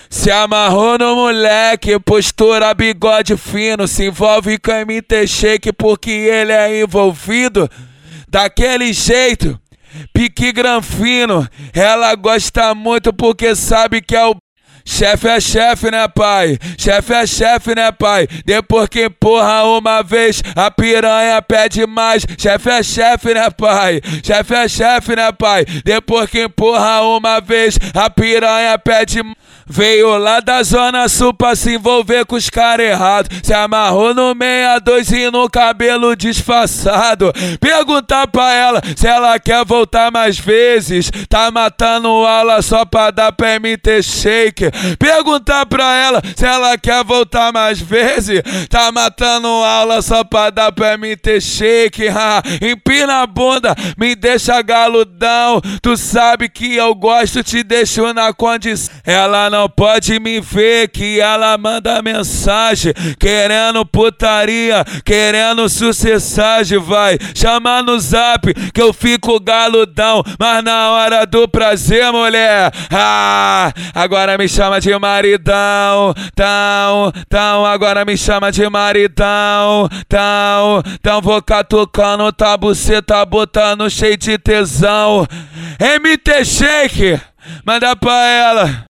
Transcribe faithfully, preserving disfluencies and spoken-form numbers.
Se amarrou no moleque, postura, bigode fino. Se envolve com M T Shake porque ele é envolvido daquele jeito, pique granfino. Ela gosta muito porque sabe que é o chefe é chefe, né, pai? Chefe é chefe, né, pai? Depois que empurra uma vez, a piranha pede mais. Chefe é chefe, né, pai? Chefe é chefe, né, pai? Depois que empurra uma vez, a piranha pede mais. Veio lá da Zona Sul pra se envolver com os caras errados. Se amarrou no meia a dois e no cabelo disfarçado. Perguntar pra ela se ela quer voltar mais vezes. Tá matando aula só pra dar pra M T Shake. Perguntar pra ela se ela quer voltar mais vezes. Tá matando aula só pra dar pra M T Shake. Ha, empina a bunda, me deixa galudão. Tu sabe que eu gosto, te deixo na condição. Ela não Não pode me ver que ela manda mensagem querendo putaria, querendo sucessagem. Vai, chama no zap que eu fico galudão, mas na hora do prazer, mulher, ah, agora me chama de maridão, tão, tão, agora me chama de maridão, tão, tão, vou catucando, tá buceta botando cheio de tesão. M T Shake, manda pra ela.